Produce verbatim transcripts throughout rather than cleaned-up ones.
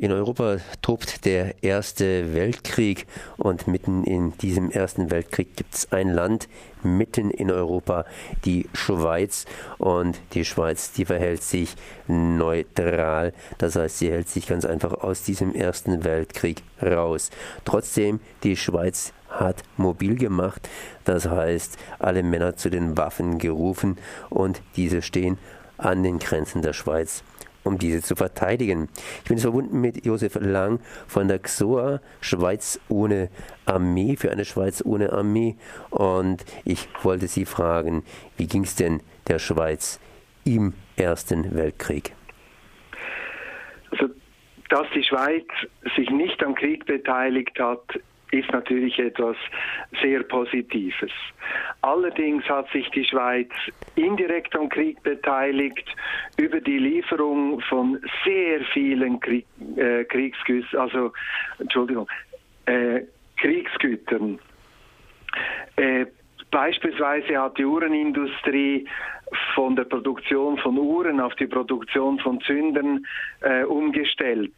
In Europa tobt der Erste Weltkrieg und mitten in diesem Ersten Weltkrieg gibt es ein Land mitten in Europa, die Schweiz. Und die Schweiz, die verhält sich neutral. Das heißt, sie hält sich ganz einfach aus diesem Ersten Weltkrieg raus. Trotzdem, die Schweiz hat mobil gemacht, das heißt, alle Männer zu den Waffen gerufen und diese stehen an den Grenzen der Schweiz, um diese zu verteidigen. Ich bin verbunden mit Josef Lang von der X O A, Schweiz ohne Armee, für eine Schweiz ohne Armee. Und ich wollte Sie fragen, wie ging es denn der Schweiz im Ersten Weltkrieg? Also, dass die Schweiz sich nicht am Krieg beteiligt hat, ist natürlich etwas sehr Positives. Allerdings hat sich die Schweiz indirekt am Krieg beteiligt über die Lieferung von sehr vielen Krieg, äh, Kriegsgütern, also Entschuldigung, äh, Kriegsgütern. Äh, beispielsweise hat die Uhrenindustrie von der Produktion von Uhren auf die Produktion von Zündern äh, umgestellt.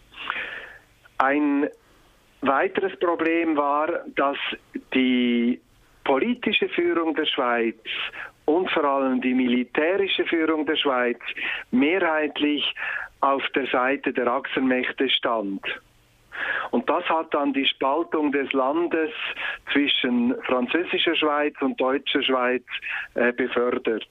Ein weiteres Problem war, dass die politische Führung der Schweiz und vor allem die militärische Führung der Schweiz mehrheitlich auf der Seite der Achsenmächte stand. Und das hat dann die Spaltung des Landes zwischen französischer Schweiz und deutscher Schweiz äh, befördert.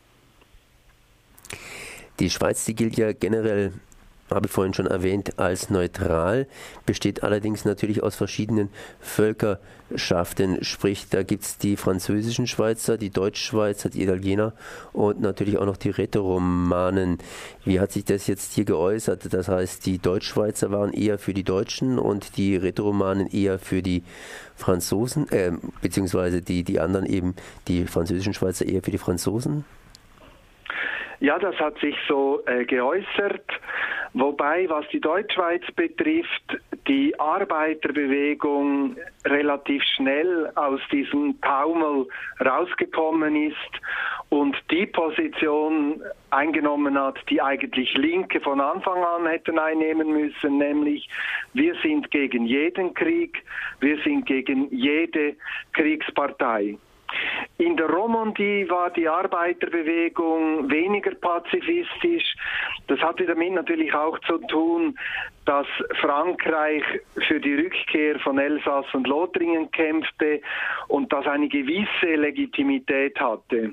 Die Schweiz, die gilt ja generell, habe ich vorhin schon erwähnt, als neutral, besteht allerdings natürlich aus verschiedenen Völkerschaften. Sprich, da gibt es die französischen Schweizer, die Deutschschweizer, die Italiener und natürlich auch noch die Rätoromanen. Wie hat sich das jetzt hier geäußert? Das heißt, die Deutschschweizer waren eher für die Deutschen und die Rätoromanen eher für die Franzosen, äh, beziehungsweise die, die anderen eben, die französischen Schweizer eher für die Franzosen? Ja, das hat sich so äh, geäußert, wobei, was die Deutschschweiz betrifft, die Arbeiterbewegung relativ schnell aus diesem Taumel rausgekommen ist und die Position eingenommen hat, die eigentlich Linke von Anfang an hätten einnehmen müssen, nämlich wir sind gegen jeden Krieg, wir sind gegen jede Kriegspartei. In der Romandie war die Arbeiterbewegung weniger pazifistisch. Das hatte damit natürlich auch zu tun, dass Frankreich für die Rückkehr von Elsass und Lothringen kämpfte und das eine gewisse Legitimität hatte.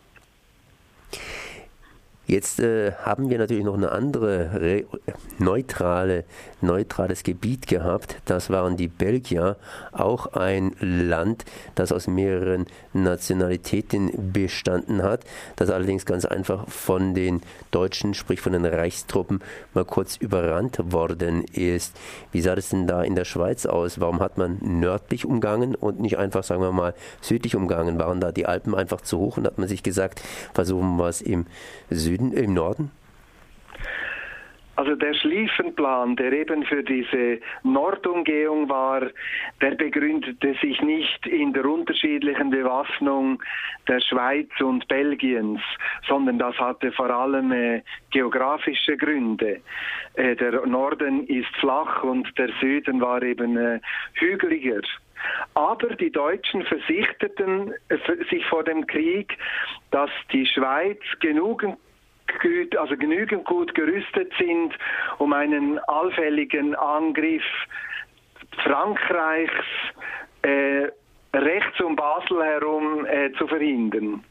Jetzt äh, haben wir natürlich noch eine andere re- neutrale, neutrales Gebiet gehabt. Das waren die Belgier, auch ein Land, das aus mehreren Nationalitäten bestanden hat, das allerdings ganz einfach von den Deutschen, sprich von den Reichstruppen, mal kurz überrannt worden ist. Wie sah das denn da in der Schweiz aus? Warum hat man nördlich umgangen und nicht einfach, sagen wir mal, südlich umgangen? Waren da die Alpen einfach zu hoch und hat man sich gesagt, versuchen wir es im Süden, im Norden? Also der Schlieffenplan, der eben für diese Nordumgehung war, der begründete sich nicht in der unterschiedlichen Bewaffnung der Schweiz und Belgiens, sondern das hatte vor allem äh, geografische Gründe. Äh, der Norden ist flach und der Süden war eben äh, hügeliger. Aber die Deutschen versicherten äh, sich vor dem Krieg, dass die Schweiz genügend also genügend gut gerüstet sind, um einen allfälligen Angriff Frankreichs äh, rechts um Basel herum äh, zu verhindern.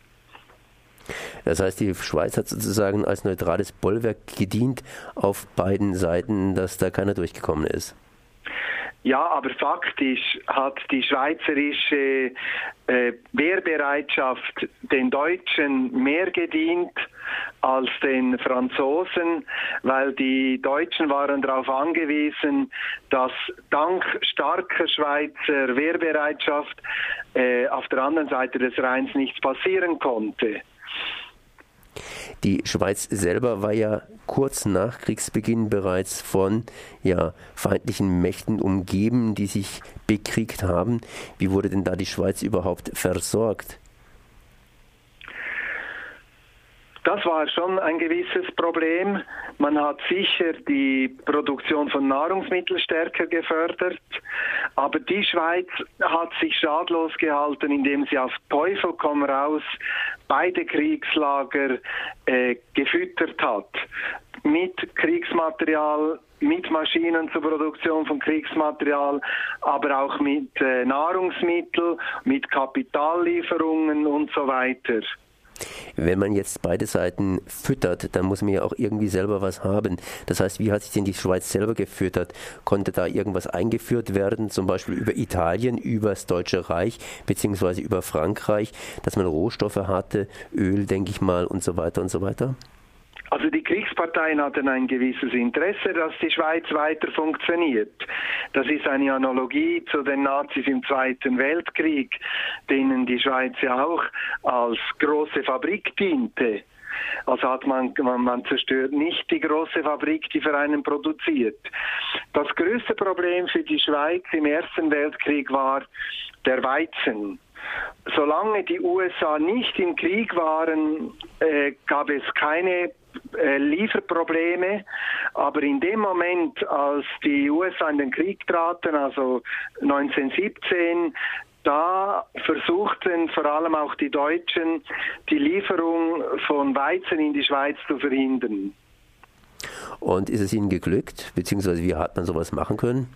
Das heißt, die Schweiz hat sozusagen als neutrales Bollwerk gedient auf beiden Seiten, dass da keiner durchgekommen ist. Ja, aber faktisch hat die schweizerische äh, Wehrbereitschaft den Deutschen mehr gedient als den Franzosen, weil die Deutschen waren darauf angewiesen, dass dank starker Schweizer Wehrbereitschaft äh, auf der anderen Seite des Rheins nichts passieren konnte. Die Schweiz selber war ja kurz nach Kriegsbeginn bereits von ja, feindlichen Mächten umgeben, die sich bekriegt haben. Wie wurde denn da die Schweiz überhaupt versorgt? Das war schon ein gewisses Problem. Man hat sicher die Produktion von Nahrungsmitteln stärker gefördert, aber die Schweiz hat sich schadlos gehalten, indem sie auf Teufel komm raus beide Kriegslager äh, gefüttert hat. Mit Kriegsmaterial, mit Maschinen zur Produktion von Kriegsmaterial, aber auch mit äh, Nahrungsmitteln, mit Kapitallieferungen und so weiter. Wenn man jetzt beide Seiten füttert, dann muss man ja auch irgendwie selber was haben. Das heißt, wie hat sich denn die Schweiz selber gefüttert? Konnte da irgendwas eingeführt werden, zum Beispiel über Italien, über das Deutsche Reich, beziehungsweise über Frankreich, dass man Rohstoffe hatte, Öl, denke ich mal, und so weiter und so weiter? Also die Kriegsparteien hatten ein gewisses Interesse, dass die Schweiz weiter funktioniert. Das ist eine Analogie zu den Nazis im Zweiten Weltkrieg, denen die Schweiz ja auch als große Fabrik diente. Also hat man, man, man zerstört nicht die große Fabrik, die für einen produziert. Das größte Problem für die Schweiz im Ersten Weltkrieg war der Weizen. Solange die U S A nicht im Krieg waren, äh, gab es keine äh, Lieferprobleme, aber in dem Moment, als die U S A in den Krieg traten, also neunzehnhundertsiebzehn, da versuchten vor allem auch die Deutschen, die Lieferung von Weizen in die Schweiz zu verhindern. Und ist es ihnen geglückt, beziehungsweise wie hat man sowas machen können?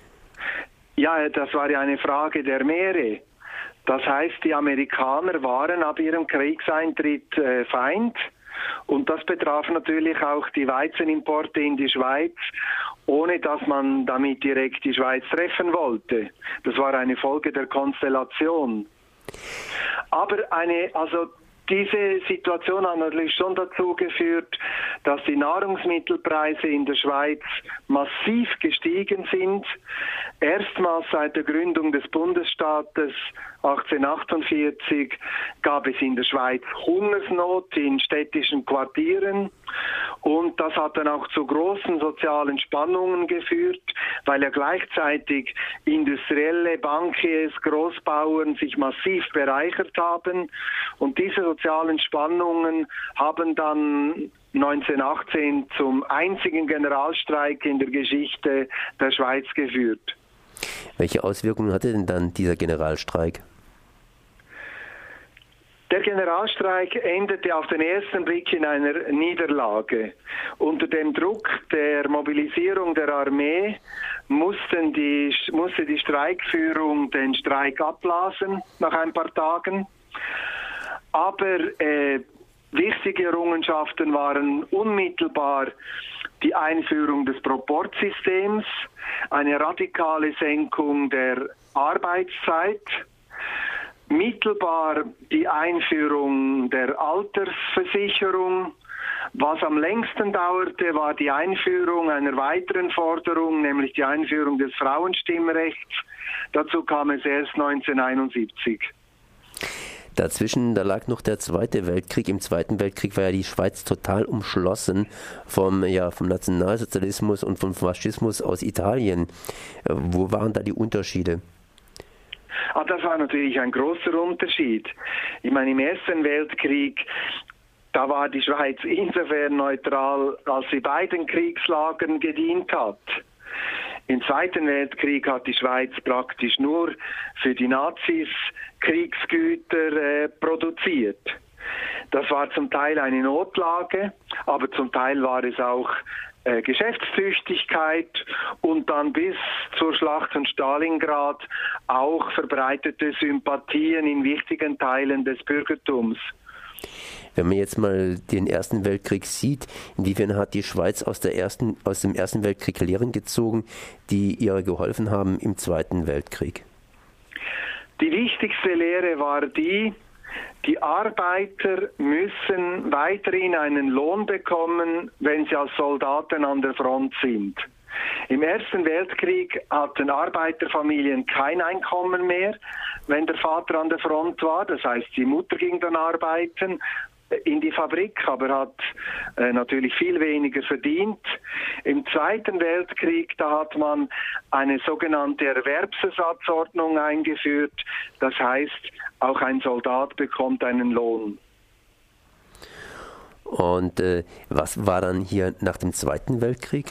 Ja, das war ja eine Frage der Meere. Das heißt, die Amerikaner waren ab ihrem Kriegseintritt äh, Feind und das betraf natürlich auch die Weizenimporte in die Schweiz, ohne dass man damit direkt die Schweiz treffen wollte. Das war eine Folge der Konstellation. Aber eine, also diese Situation hat natürlich schon dazu geführt, dass die Nahrungsmittelpreise in der Schweiz massiv gestiegen sind. Erstmals seit der Gründung des Bundesstaates achtzehnhundertachtundvierzig gab es in der Schweiz Hungersnot in städtischen Quartieren. Und das hat dann auch zu großen sozialen Spannungen geführt, weil ja gleichzeitig industrielle Bankiers, Großbauern sich massiv bereichert haben. Und diese sozialen Spannungen haben dann neunzehnhundertachtzehn zum einzigen Generalstreik in der Geschichte der Schweiz geführt. Welche Auswirkungen hatte denn dann dieser Generalstreik? Der Generalstreik endete auf den ersten Blick in einer Niederlage. Unter dem Druck der Mobilisierung der Armee mussten die, musste die Streikführung den Streik abblasen nach ein paar Tagen. Aber äh, wichtige Errungenschaften waren unmittelbar die Einführung des Proportsystems, eine radikale Senkung der Arbeitszeit, mittelbar die Einführung der Altersversicherung. Was am längsten dauerte, war die Einführung einer weiteren Forderung, nämlich die Einführung des Frauenstimmrechts. Dazu kam es erst neunzehnhunderteinundsiebzig. Dazwischen, da lag noch der Zweite Weltkrieg. Im Zweiten Weltkrieg war ja die Schweiz total umschlossen vom, ja, vom Nationalsozialismus und vom Faschismus aus Italien. Wo waren da die Unterschiede? Ah, das war natürlich ein großer Unterschied. Ich meine, im Ersten Weltkrieg, da war die Schweiz insofern neutral, als sie beiden Kriegslagern gedient hat. Im Zweiten Weltkrieg hat die Schweiz praktisch nur für die Nazis Kriegsgüter äh, produziert. Das war zum Teil eine Notlage, aber zum Teil war es auch äh, Geschäftstüchtigkeit und dann bis zur Schlacht von Stalingrad auch verbreitete Sympathien in wichtigen Teilen des Bürgertums. Wenn man jetzt mal den Ersten Weltkrieg sieht, inwiefern hat die Schweiz aus, der ersten, aus dem Ersten Weltkrieg Lehren gezogen, die ihr geholfen haben im Zweiten Weltkrieg? Die wichtigste Lehre war die, die Arbeiter müssen weiterhin einen Lohn bekommen, wenn sie als Soldaten an der Front sind. Im Ersten Weltkrieg hatten Arbeiterfamilien kein Einkommen mehr, wenn der Vater an der Front war. Das heißt, die Mutter ging dann arbeiten in die Fabrik, aber hat äh, natürlich viel weniger verdient. Im Zweiten Weltkrieg, da hat man eine sogenannte Erwerbsersatzordnung eingeführt. Das heißt, auch ein Soldat bekommt einen Lohn. Und äh, was war dann hier nach dem Zweiten Weltkrieg?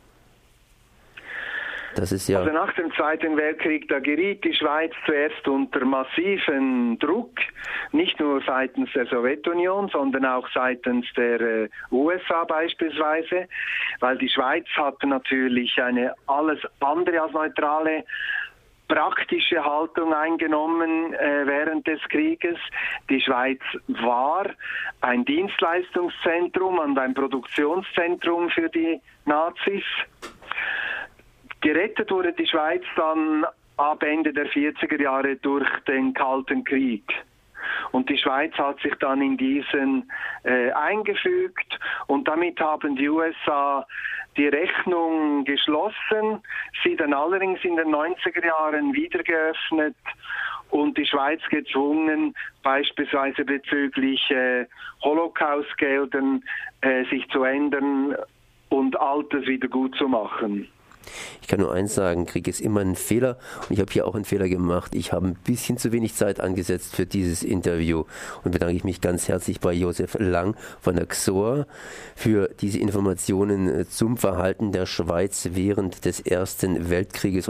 Das ist ja also nach dem Zweiten Weltkrieg, da geriet die Schweiz zuerst unter massiven Druck, nicht nur seitens der Sowjetunion, sondern auch seitens der äh, U S A beispielsweise, weil die Schweiz hatte natürlich eine alles andere als neutrale praktische Haltung eingenommen äh, während des Krieges. Die Schweiz war ein Dienstleistungszentrum und ein Produktionszentrum für die Nazis. Gerettet wurde die Schweiz dann ab Ende der vierziger Jahre durch den Kalten Krieg. Und die Schweiz hat sich dann in diesen äh, eingefügt und damit haben die U S A die Rechnung geschlossen, sie dann allerdings in den neunziger Jahren wieder geöffnet und die Schweiz gezwungen, beispielsweise bezüglich äh, Holocaustgeldern äh, sich zu ändern und Altes wieder gut zu machen. Ich kann nur eins sagen, Krieg ist immer ein Fehler und ich habe hier auch einen Fehler gemacht. Ich habe ein bisschen zu wenig Zeit angesetzt für dieses Interview und bedanke ich mich ganz herzlich bei Josef Lang von der X O R für diese Informationen zum Verhalten der Schweiz während des Ersten Weltkrieges.